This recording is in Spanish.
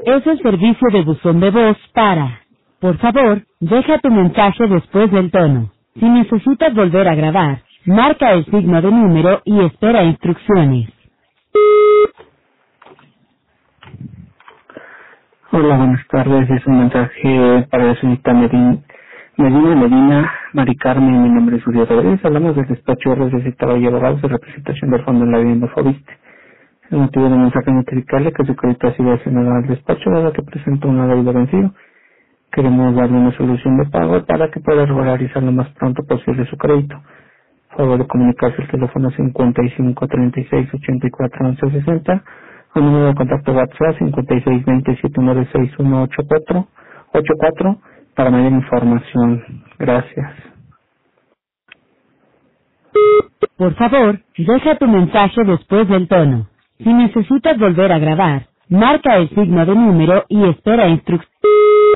Es el servicio de buzón de voz para... Por favor, deja tu mensaje después del tono. Si necesitas volver a grabar, marca el signo de número y espera instrucciones. Hola, buenas tardes. Es un mensaje para la señorita Medina, Mari Carmen. Mi nombre es Uriel Rodríguez. Hablamos del despacho RCC Caballo Abogados de representación del Fondo en la Vivienda Fobiste. El motivo del mensaje es notificarle que su crédito ha sido asignado al despacho, dado que presenta una deuda vencido. Queremos darle una solución de pago para que pueda regularizar lo más pronto posible su crédito. Por favor de comunicarse al teléfono 55 36 84 11 60 o número de contacto WhatsApp 56 27 961 84 para mayor información. Gracias. Por favor, deja tu mensaje después del tono. Si necesitas volver a grabar, marca el signo de número y espera instrucciones.